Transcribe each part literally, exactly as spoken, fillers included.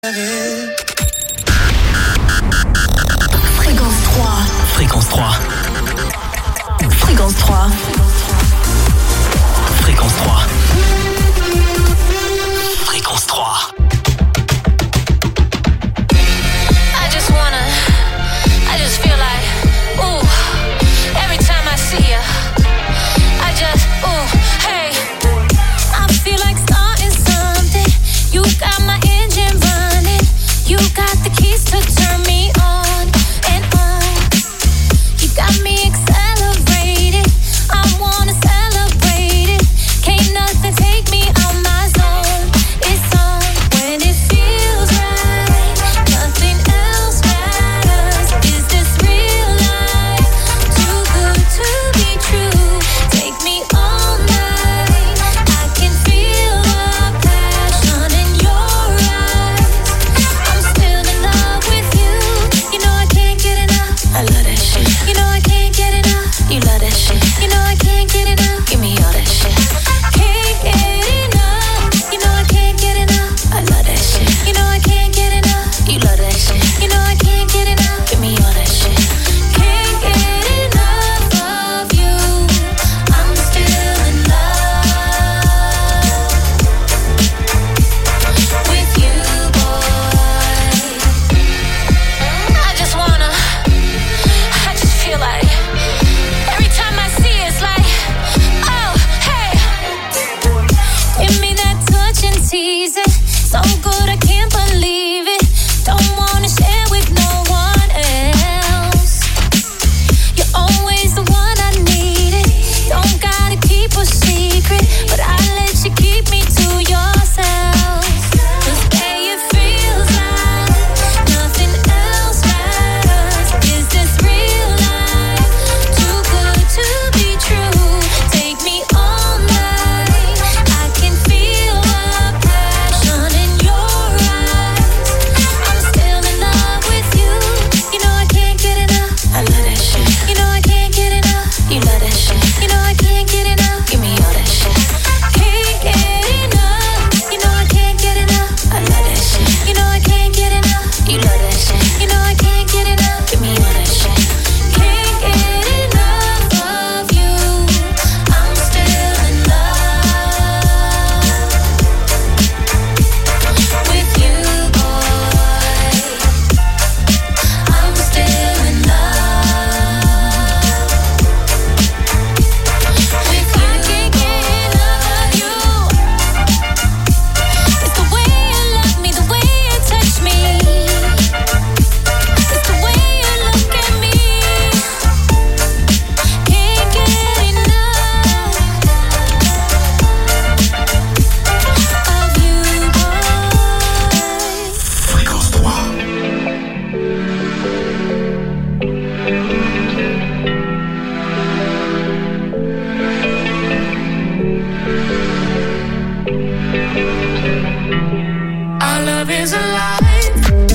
Fréquence trois. Fréquence trois. Fréquence trois. Fréquence trois. Fréquence trois. I just wanna, I just feel like, ooh, every time I see ya, I just, ooh, hey, I feel like starting something. You got my engine running. You got the keys to turn me on and on. You got me accelerated. I wanna celebrate it. Can't nothing take me out my zone. It's on when it feels right. Nothing else matters. Is this real life? Too good to be true. Take me all night. I can feel the passion in your eyes. I'm still in love with you. You know I can't get enough. I love that shit. You know I can't get enough. You love that shit. You know I can't get enough. Give me all that shit. Can't get enough. You know I can't get enough. I love that shit. You know I can't get enough. You love that shit. You know I can't get enough. Give me all that shit. Can't get enough of you. I'm still in love with you, boy. I just wanna, I just feel like every time I see it, it's like, oh, hey, give me that touch and tease it. So good I can't believe it. Don't wanna share with no one else. You're always the one I needed. Don't gotta keep a secret, but I let you keep me to yourself. 'Cause hey, it feels like nothing else matters. Is this real life? Too good to be true. Take me all night. I can feel the passion in your eyes. I'm still in love with you. You know I can't get enough. I love that shit. You know I can't get enough. You love that shit. You know I can't get enough. Give me all that shit. Can't get enough. You know I can't get enough. I love that shit. You know I can't get enough. You love that shit. You know I can't get enough. Give me all that shit. Can't get enough of you. I'm still in love with you, boy. I'm still in love with you. I can't get enough of you. It's the way you love me, the way you touch me. It's the way you look at me. Can't get enough of you, boy. Fréquence trois. Our love is alive,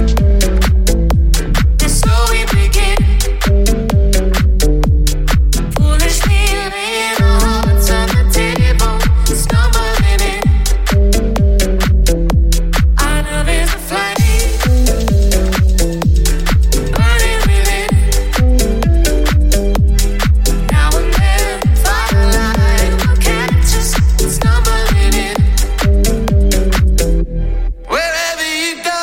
and so we begin. Foolishly laying our hearts on the table, stumbling in. Our love is a flame, burning within. Now and then, firelight will catch us, stumbling in. Wherever you go,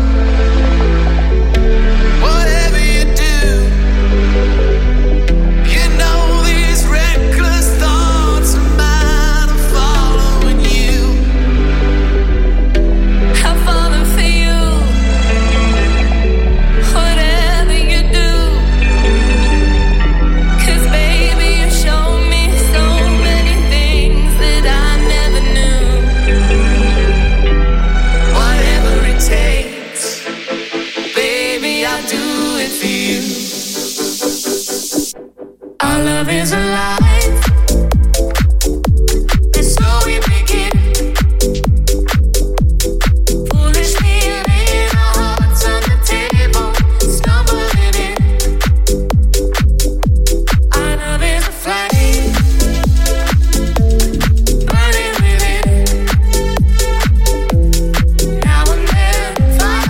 whatever you do, you know these reckless thoughts of mine are following you. I'm falling for you. Whatever you do, 'cause baby you show me so many things that I never knew. Whatever it takes, baby, I'll do it for you. Our love is alive, and so we begin. Foolishly laying our hearts on the table, stumbling in. Our love is a flame, burning within. Now and then, fire.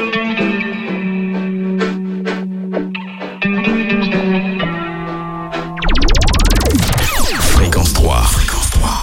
Fréquence trois. Fréquence trois.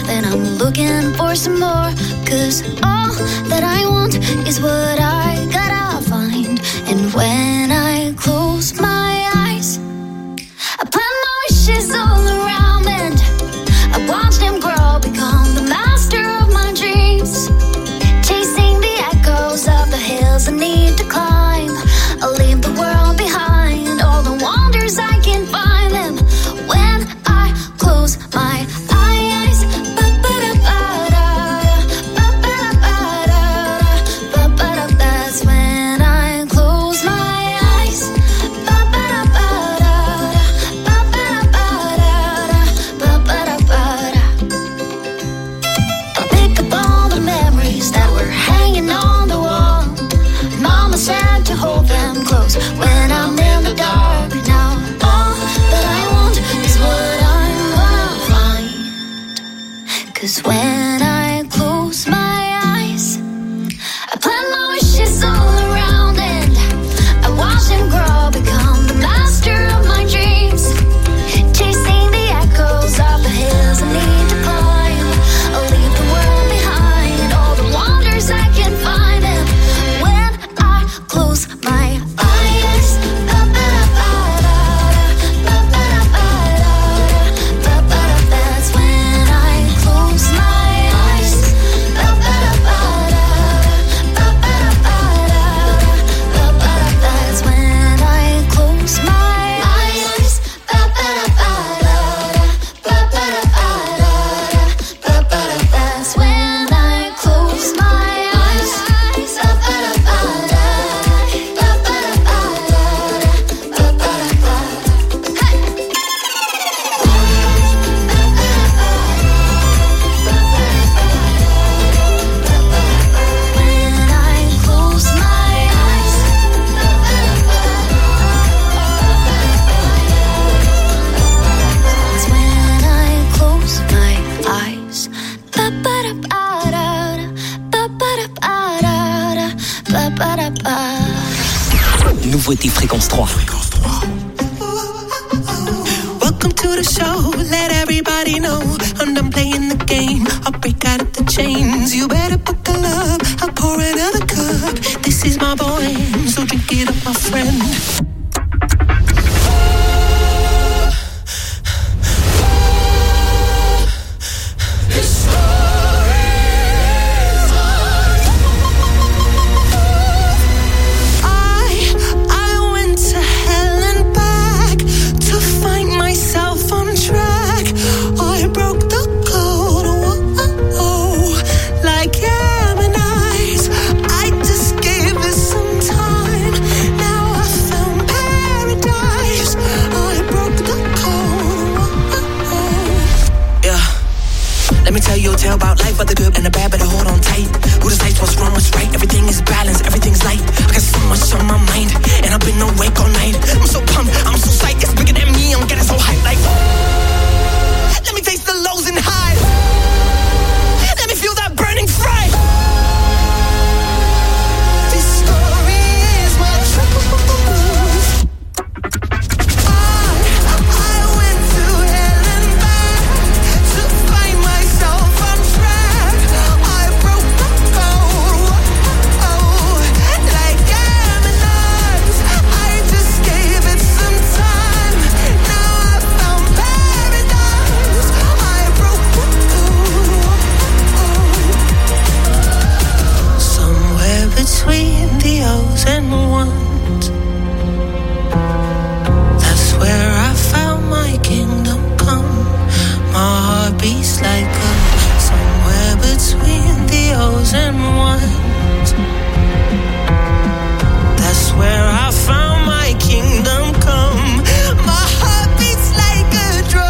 then I'm looking for some more. Cause all that I want is what I gotta find. And when I close my eyes, I plant my wishes all around and I watch them grow, become the master of my dreams. Chasing the echoes of the hills I need to climb. I'll leave the world behind, all the wonders I can find them when I close my eyes. That's when I close my eyes. I pick up all the memories that were hanging on the wall. Mama said to hold them close when I'm in the dark. Now all that I want is what I'm gonna find. Cause when I close my eyes, I plant my wishes all around and I watch them grow, become the master of my dreams. Chasing the echoes of the hills I need to climb. I'll leave the world behind, all the wonders I can find them when I close my eyes. That's when I close my eyes. That's when I close my eyes. That's when I close my eyes. When I close my eyes. That's when I close my eyes. Nouveauté Fréquence trois. Welcome to the show, let everybody know I'm done playing the game, I'll break out of the chains. You better buckle up, I'll pour another cup. This is my boy, so drink it up, my friend. Tell about life, but the good and the bad, better hold on tight. Who decides what's wrong, what's right? Everything is balanced, everything's light. I got so much on my mind, and I've been awake all night. I'm so pumped, I'm so psyched, it's bigger than me, I'm getting so hyped like let me taste the lows and highs. Let me feel that burning fire. This story is my truth. Between the O's and ones, that's where I found my kingdom come. My heart beats like a somewhere between the O's and ones. That's where I found my kingdom come. My heart beats like a drum.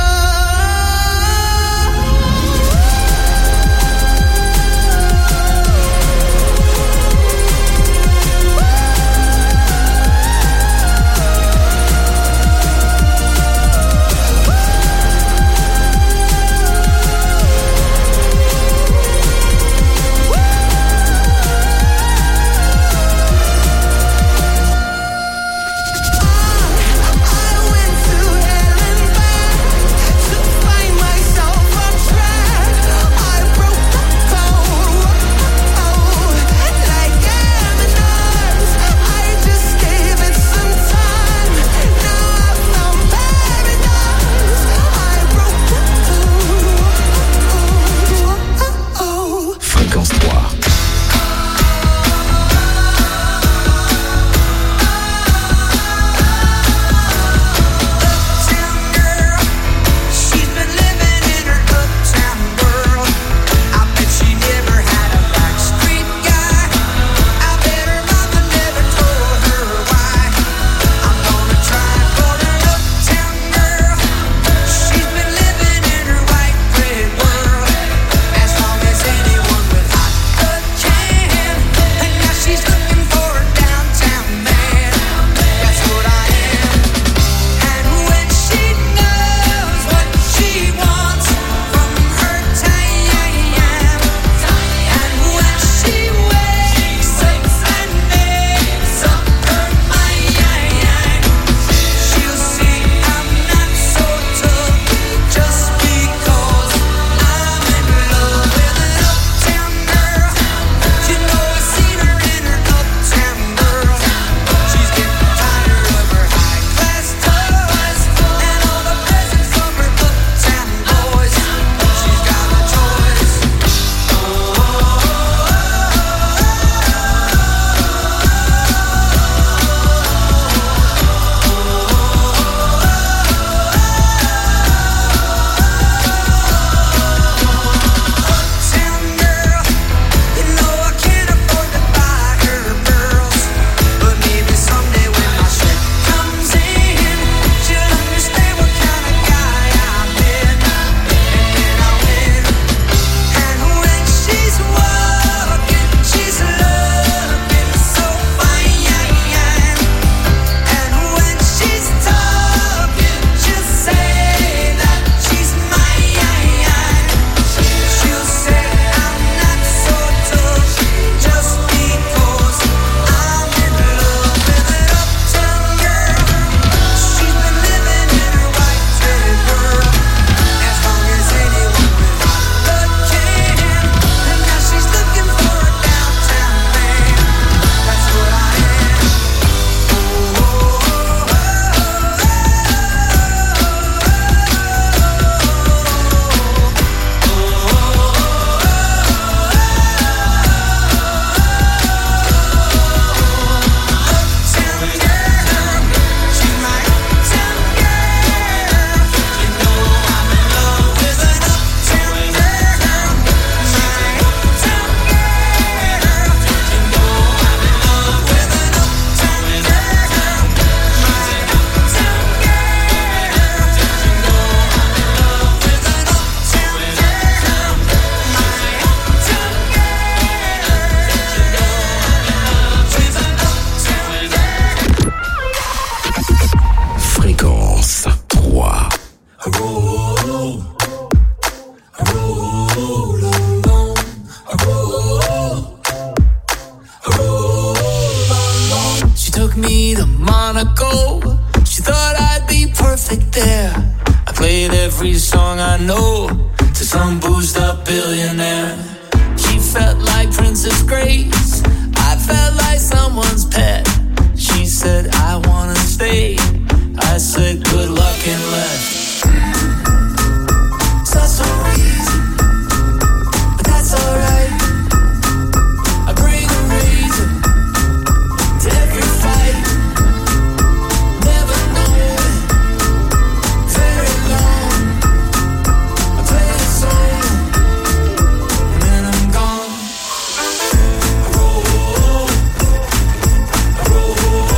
roll alone. I roll, I roll alone. She took me to Monaco. She thought I'd be perfect there. I played every song I know to some boozed up billionaire. She felt like Princess Grace. I felt like someone's pet. She said, I wanna stay. I said, good luck and left. It's not so easy, but that's alright. I bring a razor to every fight. Never know it very long. I play a song and then I'm gone. I roll, I roll,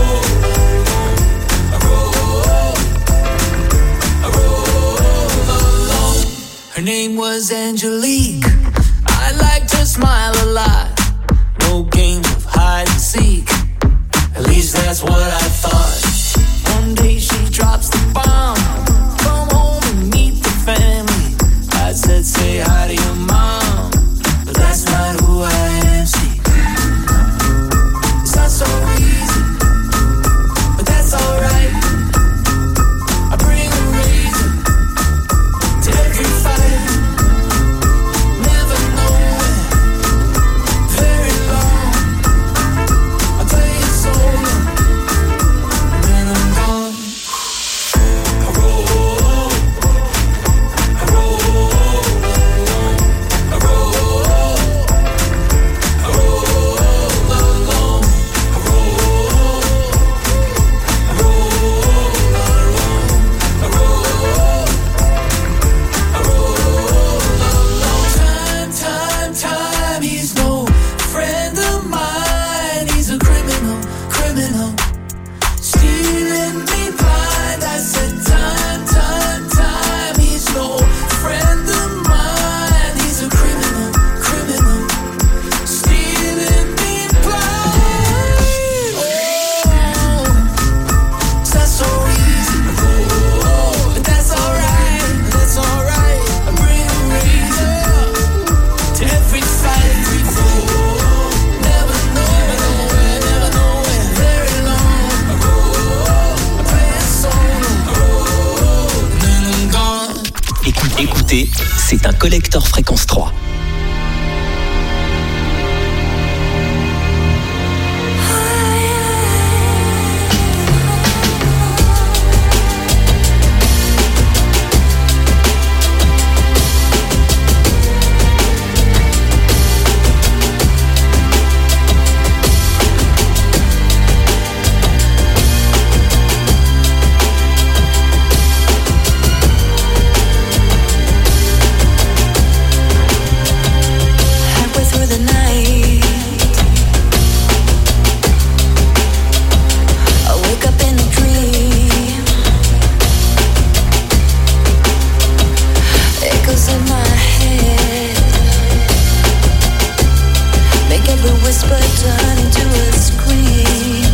I roll, I roll alone. Her name was Angelique. I liked her smile a lot. No game of hide and seek. At least that's what I thought. One day she drops the bomb. Come home and meet the family. I said, say hi to your mom. But that's not who I am, see. It's not so easy, but that's alright. I bring a razor to every fight. Never know it very long. I play it solo and then I'm gone. I roll, I roll, I roll, I roll alone. I roll, I roll alone. I roll, I roll alone. Time, time, time. He's no friend of mine. He's a criminal, criminal. Stealing me blind. I said time, time, time. He's no friend of mine. He's a criminal, criminal. Stealing me blind. Oh, it's not so easy. Oh, but that's alright. That's alright. I bring a razor to every fight. Oh, never know it, never know it very long. I roll, I play a solo. I roll, and then I'm gone. Écoute- Écoutez, c'est un collector fréquence trois. Halfway through the night, I wake up in a dream. Echoes in my head make every whisper turn into a scream.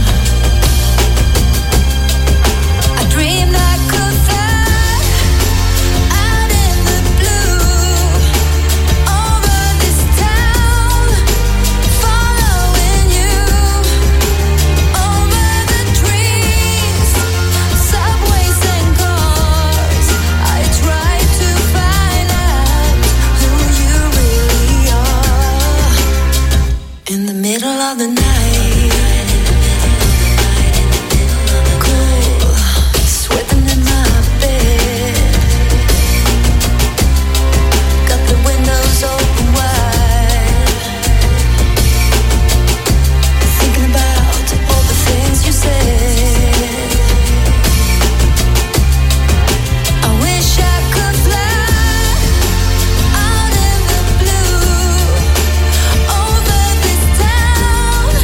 I dreamed I could fly out in the blue over this town, following you over the trees, subways and cars. I tried to find out who you really are. In the middle of the night, cool, sweating in my bed, got the windows open wide, thinking about all the things you said. I wish I could fly out in the blue over this town,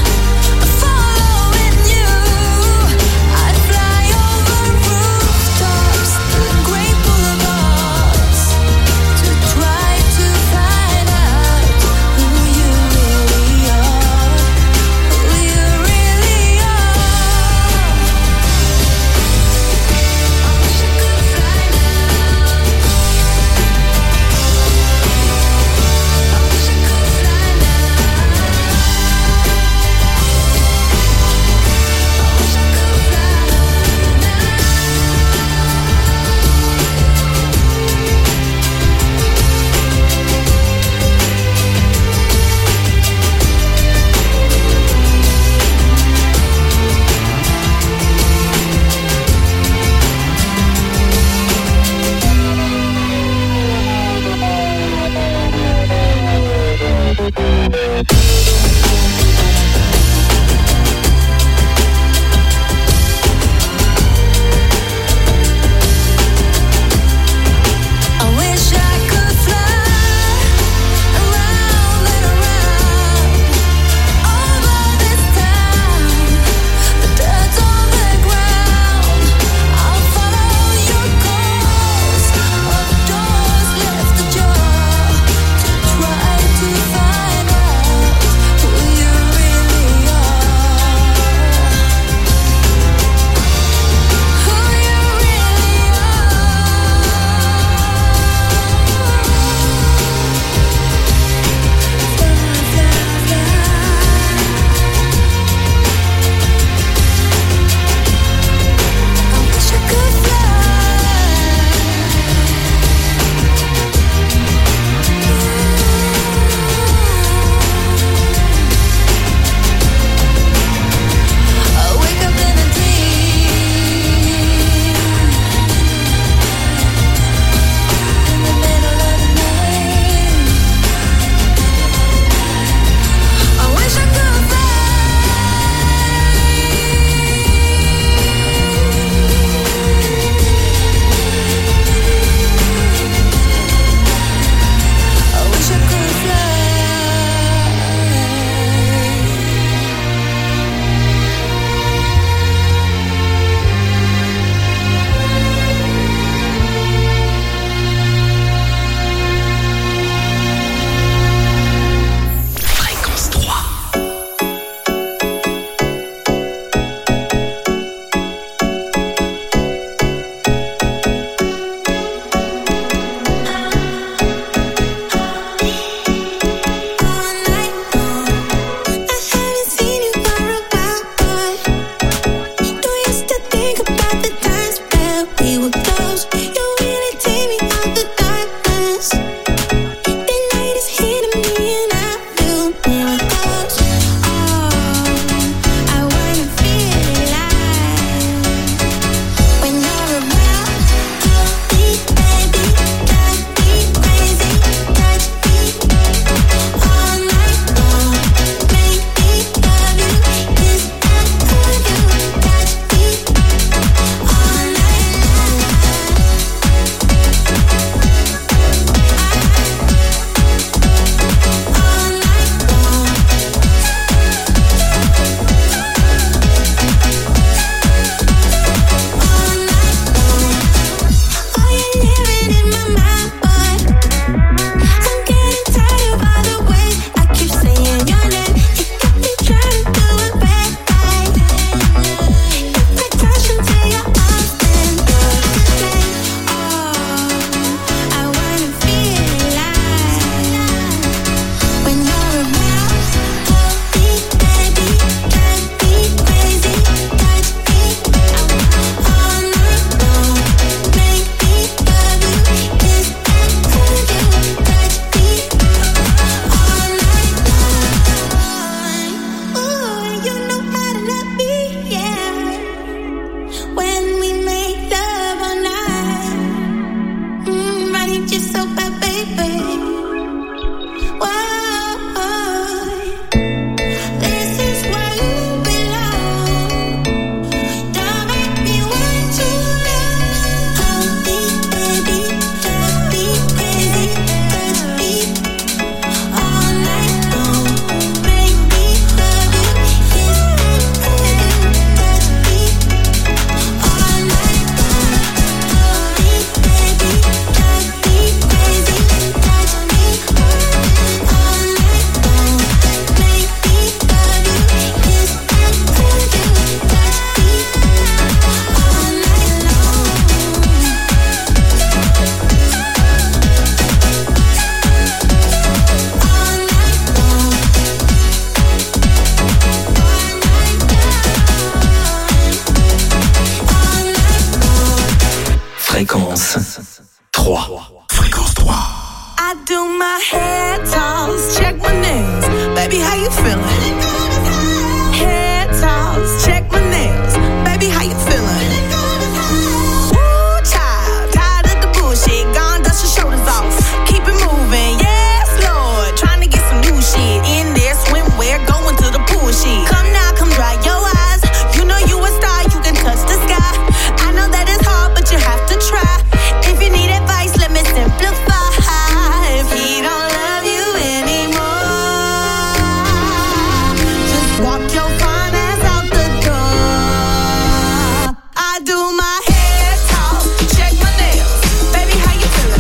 do my head toss, check my nails. Baby, how you feeling? Head toss, check my nails. Baby, how you feeling? Ooh, child, tired of the bullshit. Gone, dust your shoulders off. Keep it moving, yes, Lord. Trying to get some new shit in there. Swimwear, going to the pool shit. Come now, come dry your eyes. You know you a star, you can touch the sky. I know that it's hard, but you have to try. If you need advice, let me simplify. If he don't love you anymore, just walk your fine ass out the door. I do my head talk, check my nails. Baby, how you feeling?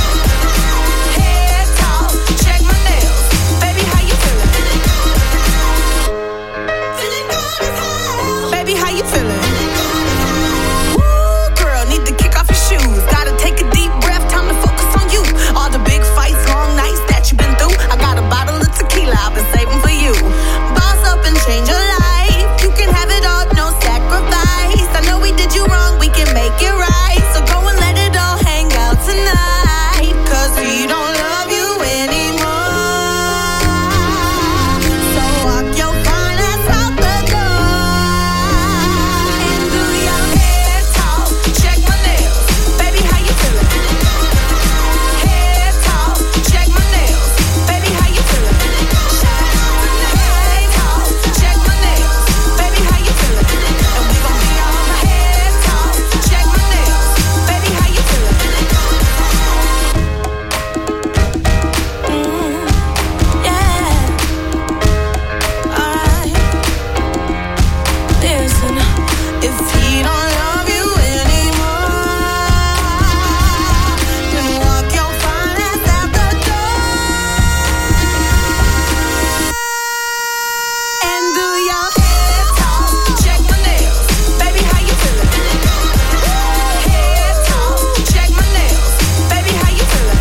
Head talk, check my nails. Baby, how you feeling? Feeling good as hell. Baby, how you feeling? Woo, girl, need to kick off your shoes. Gotta take a deep breath, time to focus on you. All the big fights, long nights that you've been through. I got a bottle of tequila I've been saving for you. Boss up and change your life. You can have it all, no sacrifice. I know we did you wrong, we can make it right. So go and let it all hang out tonight. Cause he don't love you anymore. So walk your fine ass out the door. And do your head talk, check my nails. Baby, how you feeling? Head talk, check my nails. Baby, how you feeling? Head talk, check my nails. Baby, how you feeling? And we gon' be all head talk, check my nails. Baby, how you feeling? Mm, yeah. Alright. Listen, if he don't love you anymore, then walk your fine ass out the door. And do your head talk, check my nails. Baby, how you feeling? Head talk, check my nails. Baby, how you feeling?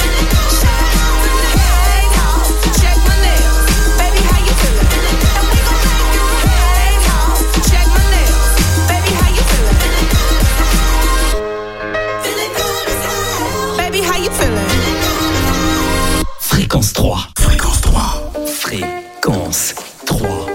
Head talk, check my nails. Baby, how you feeling? And we gon' make you head talk, check my nails. Baby, how you feeling? Feeling good as hell. Baby, how you feeling? Fréquence trois. Fréquence trois. Fréquence trois.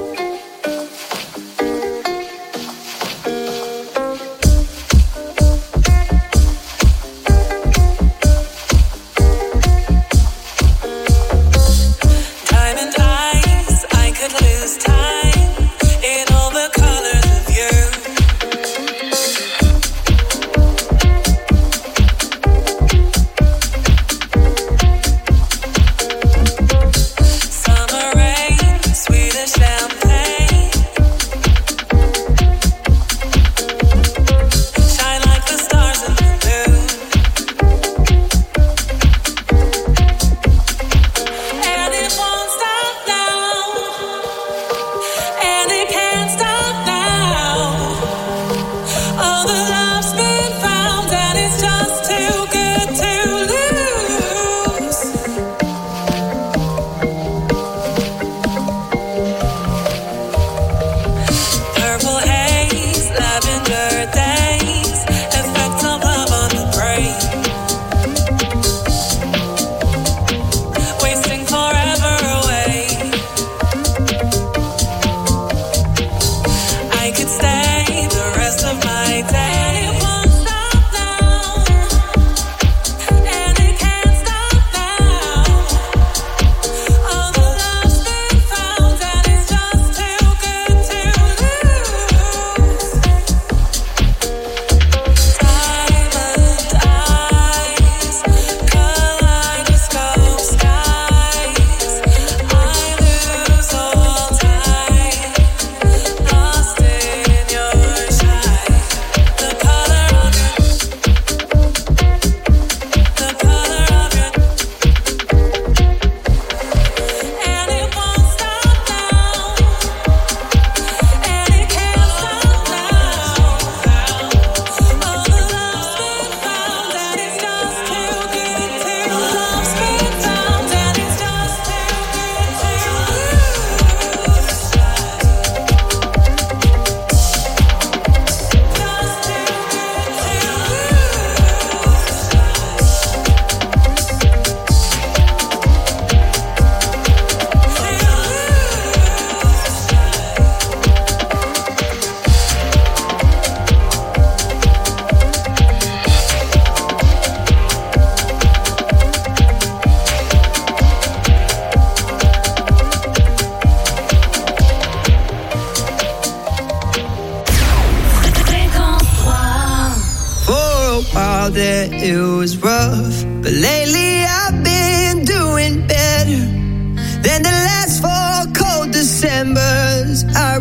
Diamond eyes, I could lose time in all the colors of you. Summer rain, sweet as champagne.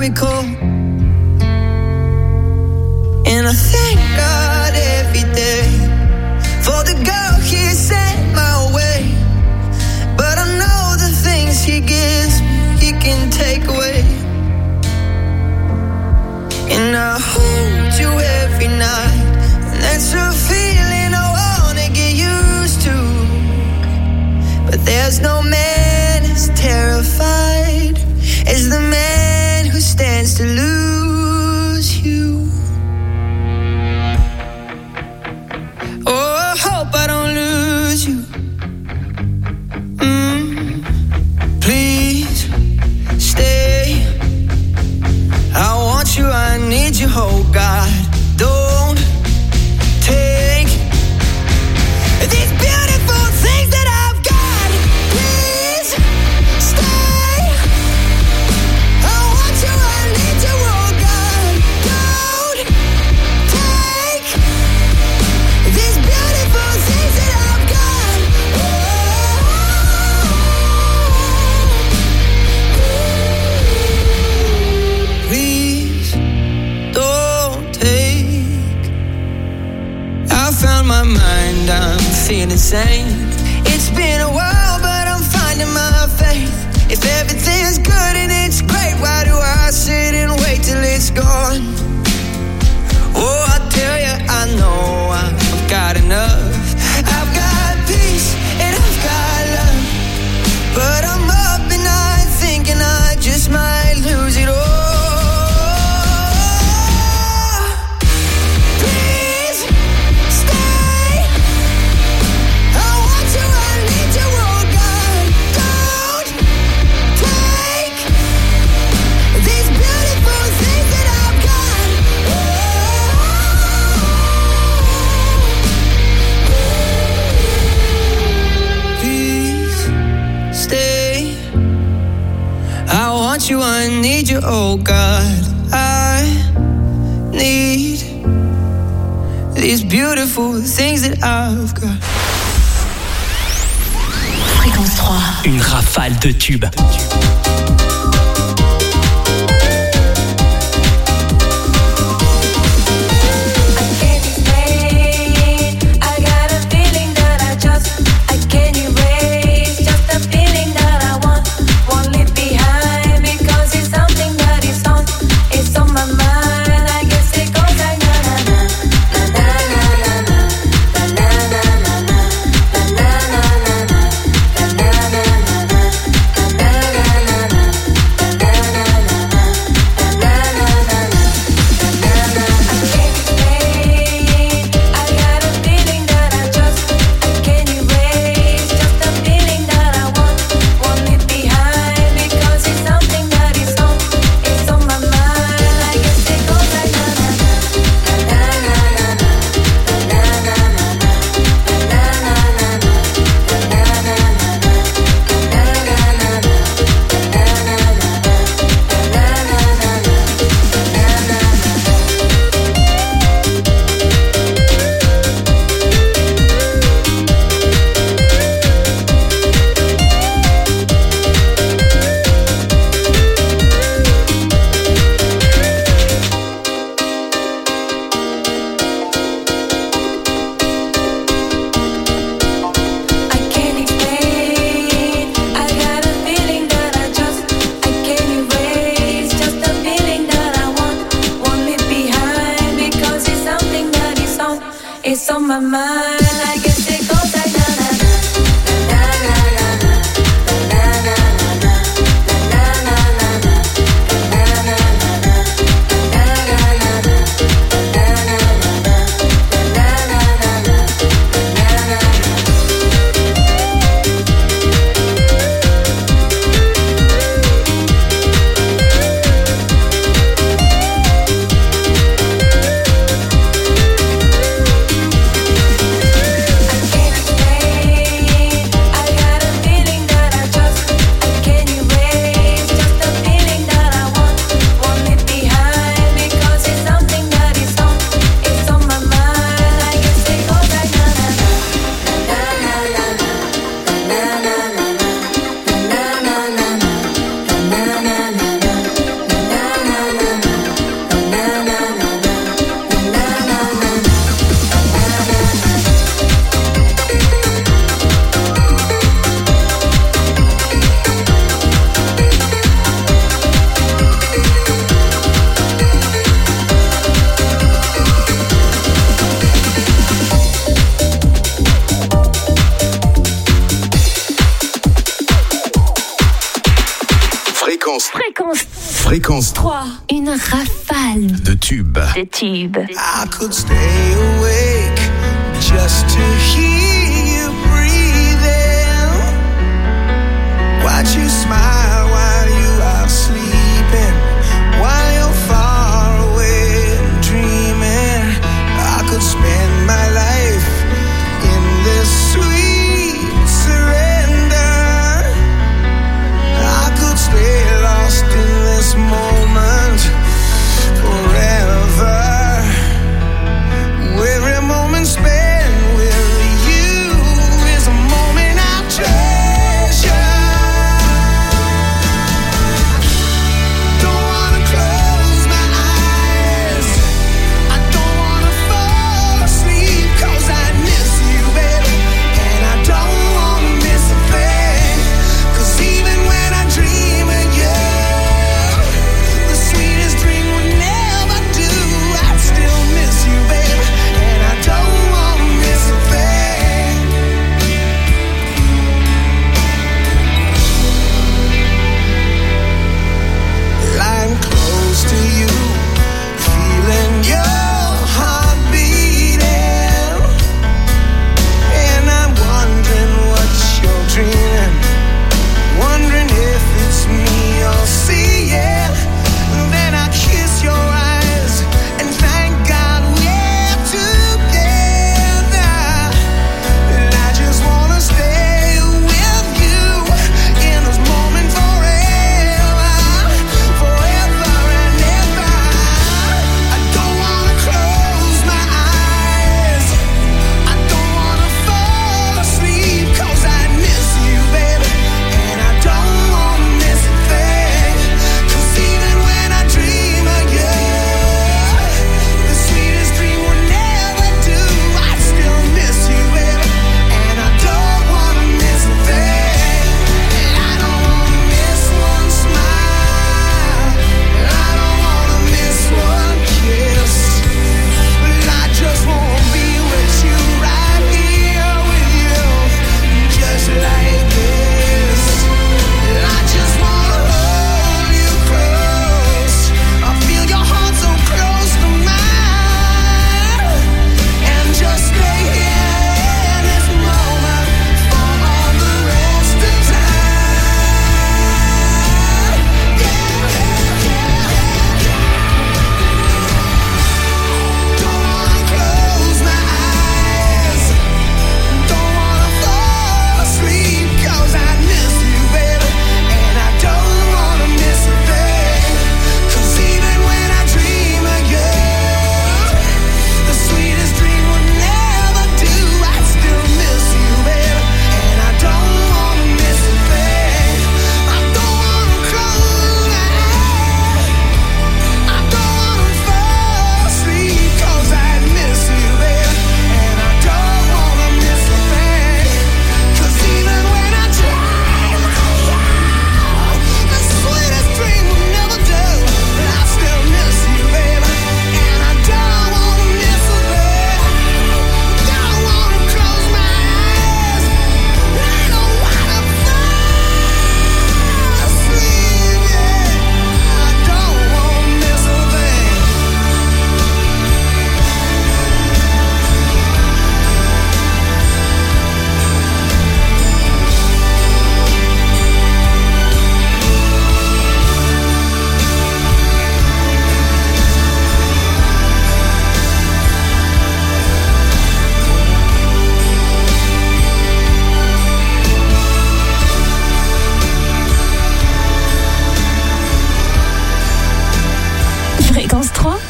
miracle. And I thank God every day for the girl He sent my way. But I know the things He gives me, He can take away. And I hold you every night, and that's a feeling I wanna get used to. But there's no man as terrified as the man who stands to lose you. Oh, I hope I don't lose you. Mm, please stay. I want you, I need you, oh God. Don't take these beautiful things that I've got. Please stay. I want you, I need you, oh God. Don't take these beautiful things that I've got. Oh, please don't take. I found my mind, I'm feeling sane. It's been a while, but I'm finding my faith. If everything's good and it's great, why do I sit and wait till it's gone? Oh, I tell you, I know I've got enough. I've got peace and I've got love. But I'm up and I thinking I just might lose it all. Please stay. I want you, I need you, oh God. Don't take these beautiful things that I've got. Please stay. I want you, I need you, oh God. I need these beautiful things that I've got. Fréquence trois. Une rafale de tubes. Na na na na Fréquence. Fréquence. Fréquence trois. Une rafale de tubes. de tubes. I could stay awake just to hear you breathing. Watch you smile while you are sleeping, while you're far away and dreaming. I could spend my life in this sweet surrender. I could stay lost in this moment forever. Every moment spent with you is a moment I treasure. Don't wanna close my eyes, I don't wanna fall asleep, 'cause I miss you, baby, and I don't wanna miss a thing. 'Cause even when I dream of you, the sweetest dream will never do. I still miss you, baby, and I don't wanna miss a thing. Lying close to you, feeling your heart beating, and I'm wondering what you're dreaming, wondering if it's me you're seeing. Then I kiss your eyes and thank God we're together. And I just wanna stay with you in this moment forever, forever and ever. I don't wanna close my eyes, I don't wanna fall asleep, 'cause I miss you, baby, and I don't wanna miss a thing. 'Cause even when I dream of you, the sweetest dream will never do. I still miss you, baby, and I don't wanna miss a thing. And I don't wanna miss one smile, I don't wanna miss one kiss, but I just wanna be with you, right here with you, just like this. And I just wanna hold you close, I feel your heart so close to mine, and just stay here in this moment for all the rest of time. Don't wanna close my eyes, don't wanna fall asleep, 'cause I miss you, baby, and I don't wanna miss a thing. 'Cause even when I dream of you, the sweetest dream will never do. I still miss you, baby, and I don't wanna miss a thing. I don't wanna close my eyes, I don't wanna fall asleep, 'cause I miss you, baby, and I don't wanna miss a thing. 'Cause even when I dream of you, the sweetest dream will never do. I still miss you, baby, and I don't wanna miss a thing. Don't wanna close my eyes, I don't wanna fall asleep, yeah. I don't wanna miss a thing. Fréquence trois.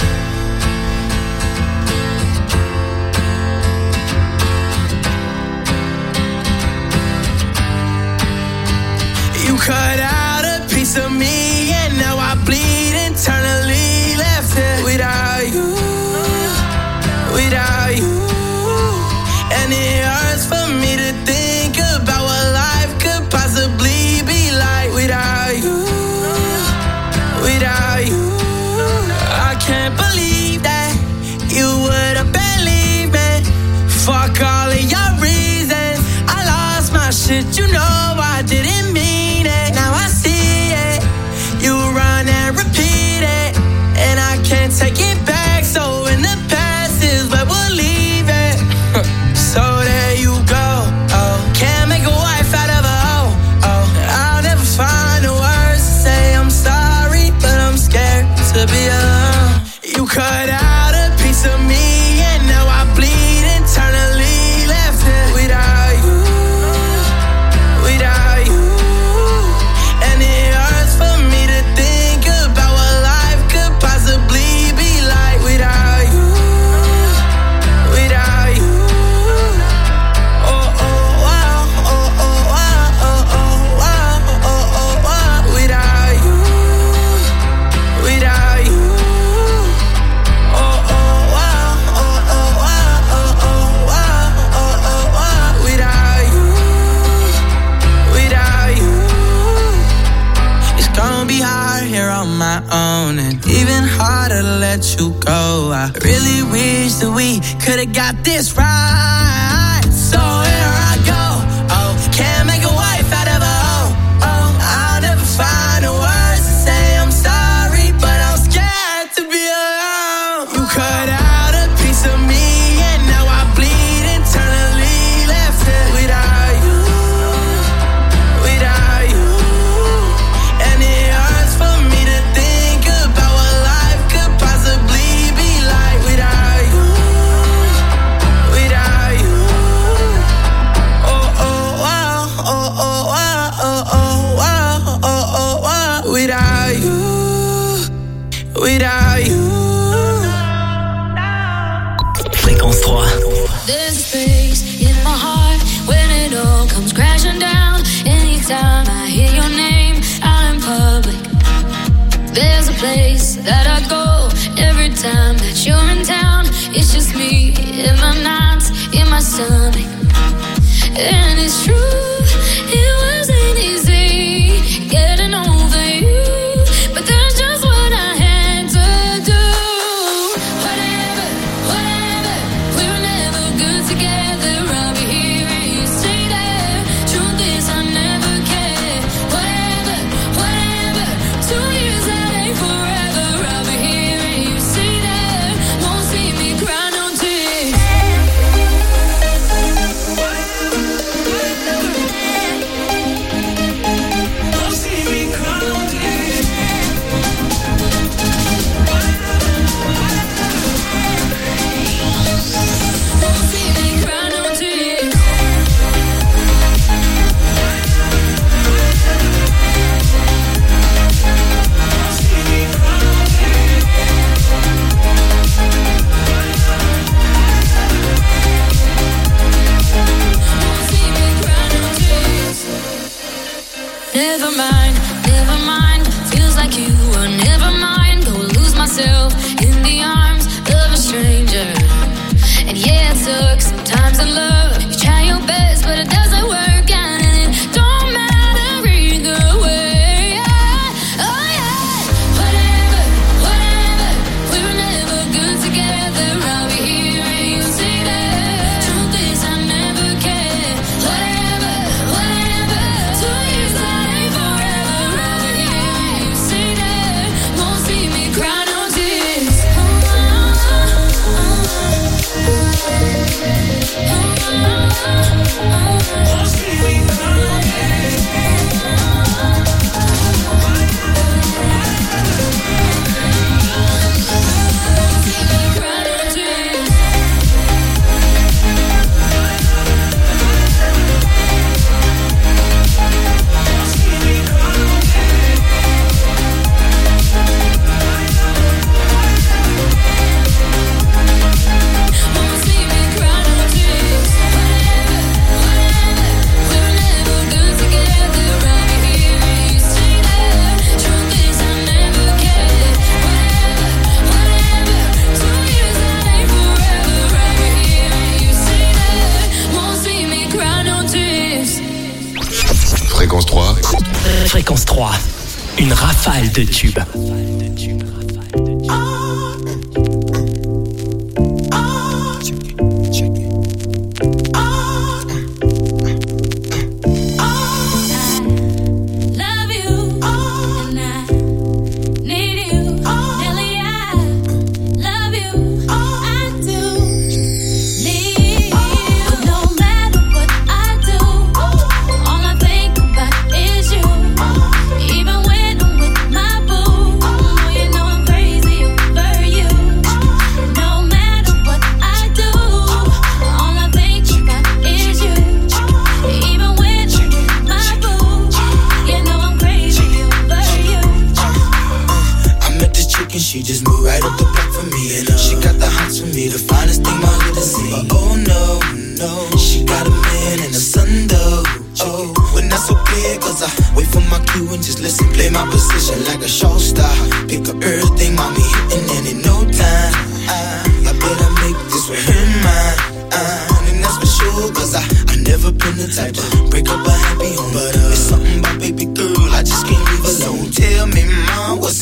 You cut out a piece of me, and now I bleed internally. Left it without you, without you. And it hurts for me to think about what life could possibly be like without you, without you. I can't believe that you would have believed me. Fuck all of your reasons, I lost my shit, you know I didn't mean it. Now I see it. on my own, and even harder to let you go. I really wish that we could've got this right. So here I go. Oh, can't make a wife out of a hoe. Oh, I'll never find the words to say I'm sorry, but I'm scared to be alone. You cut out a piece of me, and now I bleed internally, left it without you, without you. And it hurts for me to think about what life could possibly be like without you, without you. Oh, oh, wow, oh, oh, wow, oh, oh, wow, oh, oh, wow. Without you, without you. Fréquence trois. There's a space in my heart when it all comes crashing down. Anytime I hear your name out in public, there's a place that I go every time that you're in town. It's just me in my nights, in my stomach. And it's true, it wasn't easy getting over you, but that's just what I had to do. Whatever, whatever, we were never good together. I'll be here and you stay there. Truth is I never cared. Whatever, whatever, two years that ain't forever. I'll be here and you stay there. Won't see me cry no tears. Won't see me cry no tears. Won't see me cry no tears. Never mind, never mind. Feels like you were never mind. Go lose myself in the arms of a stranger. And yeah, it sucks sometimes in love. You try your best, but it doesn't work out, and it don't matter either way. Oh yeah, whatever, whatever. We were never good together. I'll be here and you stay there. Truth is I never cared. Whatever, whatever. Two years that ain't forever. I'll be here and you stay there. Won't see me cry no tears. Won't see me cry no tears. Won't see me cry no tears. Whatever, whatever. We were never good together. I'll be here and you stay there. Truth is I never cared. Whatever, whatever. Two years that ain't forever. I'll be here and you stay there. Won't see me cry no tears. Fréquence trois. Fréquence trois. Une rafale de tubes. Love you, and I need you. Nelly, I love you. I do need you. But no matter what I do, all I think about is you. Even when I'm with my boo, you know I'm crazy over you. No matter what I do, all I think about is you. Even when I'm with my boo, you know I'm crazy over you. I met this chick and she just moved right up the block for me. And uh, she got the hots for me, the finest thing my hood has seen. But oh no, no, she got a man and a son though. Oh, but not so clear, cause I wait for my cue and just listen. Play my position like a show star. Pick up everything, mommy hitting, and in no time I, I better make this with her mine. Uh, and that's for sure, cause I, I never been the type to break up a happy home. But uh, it's something about baby girl, I just can't leave alone. Tell me, mom, what's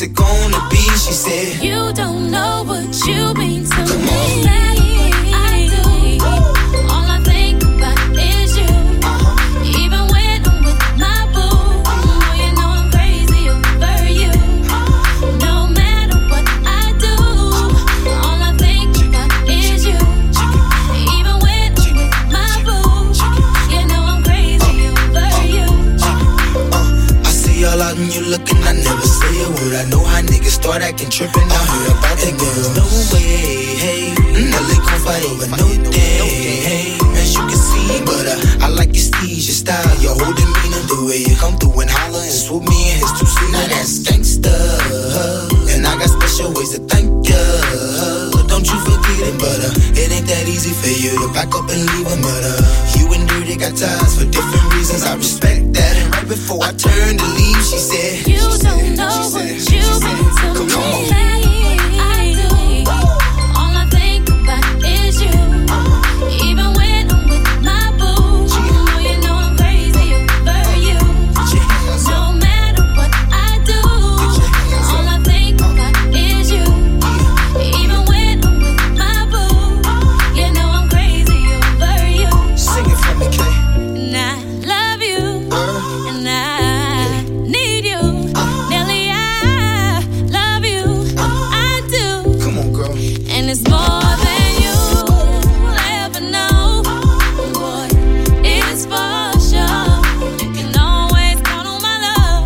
it gonna be? She said, you don't know what you mean to Come me. on. I do. All I think about is you. Uh-huh. Even when I'm with my boo, oh, you know I'm crazy over you. No matter what I do, all I think about is you. Even when I'm with my boo, you know I'm crazy over you. uh, I see y'all out and you looking, I never say a word. I know how niggas start acting trippin'. I heard about that girl. No way, hey, now they gon' fight over no day, hey. As you can see, but uh, I like your steez, your style, your whole demeanor, the way you come through and holler and swoop me in his two seat. Now that's gangsta, and I got special ways to thank ya. Don't you forget it, but uh, it ain't that easy for you to back up and leave a murder. You and Dirty got ties for different reasons. I respect that. And right before I turned to leave, she said, you she don't said, know she what said, you she mean to said, me. come on. I do. All I think about is you. Even when I'm with my boo, oh, you know I'm crazy over you. No matter what I do, all I think about is you. Even when I'm with my boo, you know I'm crazy over you. Sing it for me, Kay. And I love you, and I need you. Nelly, I love you, I do. Come on, girl. And it's more than you'll ever know. Boy, it's for sure. You can always count on my love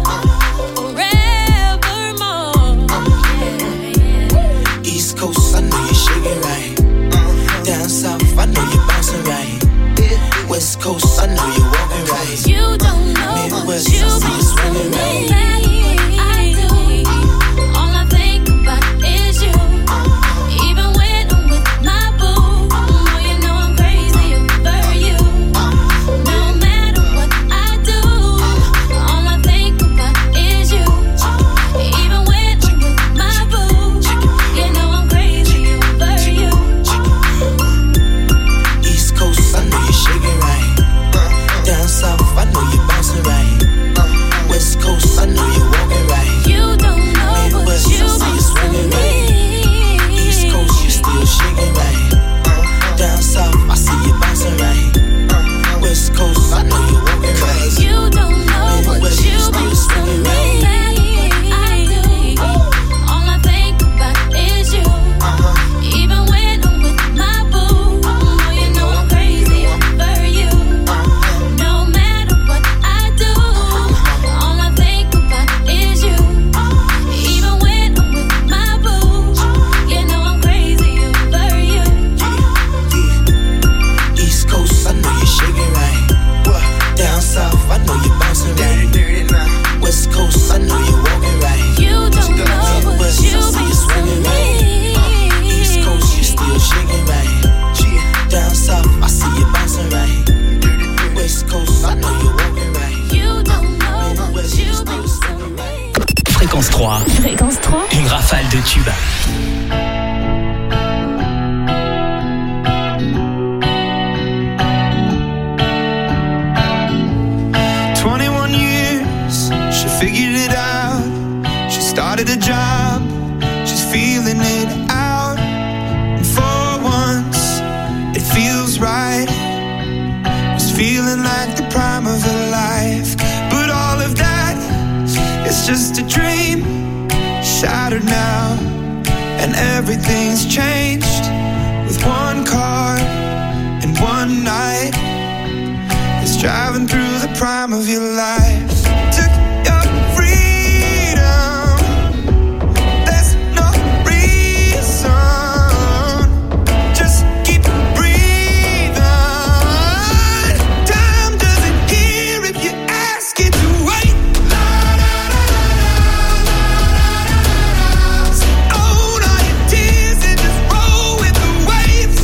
forevermore. Yeah, yeah. East Coast, I know you're shaking right. Down South, I know you're bouncing right. West Coast, I know you're walking right. You don't know Midwest, what you I see you mean swinging to right. me. I do. All I think about is you. Even when I'm with my boo, oh, you know I'm crazy over you. No matter what I do, all I think about is you. Even when I'm with my boo, you know I'm crazy over you. East Coast, I know you're shaking right. Down South, I know you're bouncing right. West Coast, I know you're walking right. You don't know what Midwest, you I see you mean swinging to right. me. East Coast, you still shaking right. Down South, I see you bouncing right. West Coast, I know you're walking right. You don't know what Midwest, you you still mean to swinging me. right. I do. All I think about is you. Even when I'm with my boo, oh, you know I'm crazy over you. No matter what I do, all I think about is you. Even when I'm with my boo, you know I'm crazy over you. Yeah. East Coast, I know you're shaking right. Down South, I know you're bouncing right. West Coast, I know you're walking right. You don't know what Midwest, you I see you mean swinging to right. me. East Coast, you still shaking right. Down South, I see you bouncing right. West Coast, I know you're walking right. You don't know what Midwest, you you still mean to swinging me. right. Fréquence trois, Fréquence trois. une rafale de tubes. twenty-one years, she figured it out. She started a job, she's feeling it out. And for once, it feels right. It's feeling like the prime of her life. But all of that is just a dream, shattered now. And everything's changed with one car and one night. It's driving through the prime of your life. Took your freedom. There's no reason. Just keep breathing. Time doesn't hear if you ask it to wait. Own all your tears and just roll with the waves.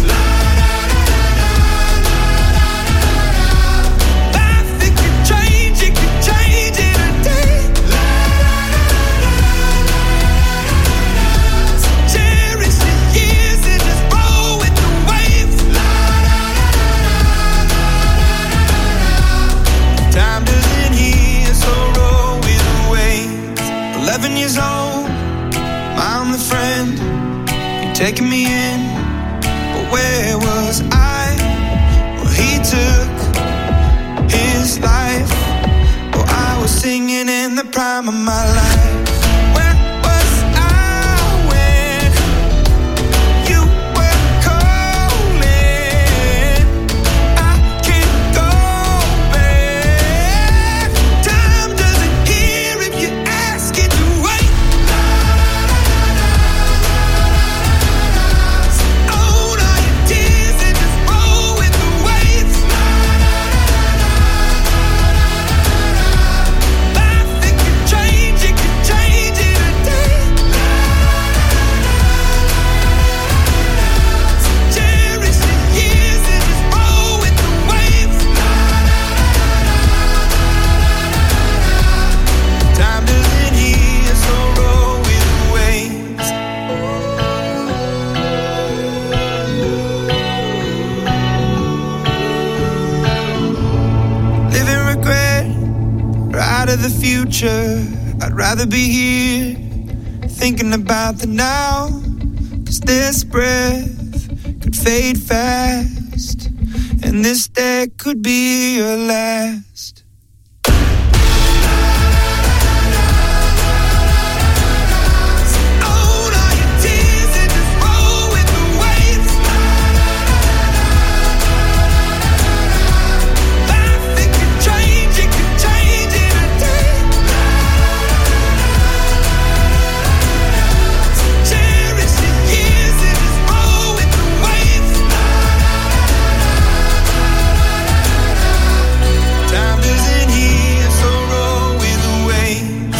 Life, it could change, it could change. taking me in, but where was I? Well, he took his life. Well, I was singing in the prime of my life. Where was I when you were calling? I can't go back. Time doesn't hear if you ask it to wait. Own all your tears and just roll with the waves. Life, it can change, it can change in a day. Cherish the years and just roll with the waves. Time doesn't heal, so roll with the waves. Live in regret or out of the future. I'd rather be here thinking about the now. 'Cause this breath could fade fast, and this day could be your last. Own all your tears and just roll with the waves. Life, it can change, it can change in a day. Cherish the years and just roll with the waves. Time doesn't heal, so roll with the waves.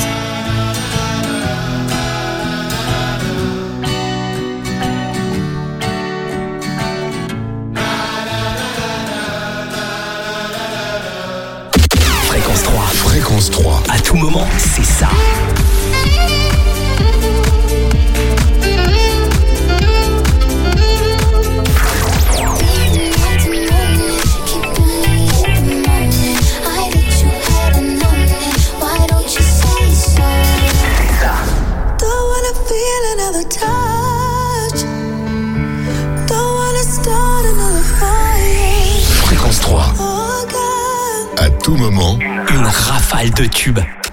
Fréquence trois. Fréquence trois. À tout moment, c'est ça. Don't wanna feel another touch. Don't wanna start another fire. Fréquence trois. Oh God. À tout moment, Une rafale de tubes.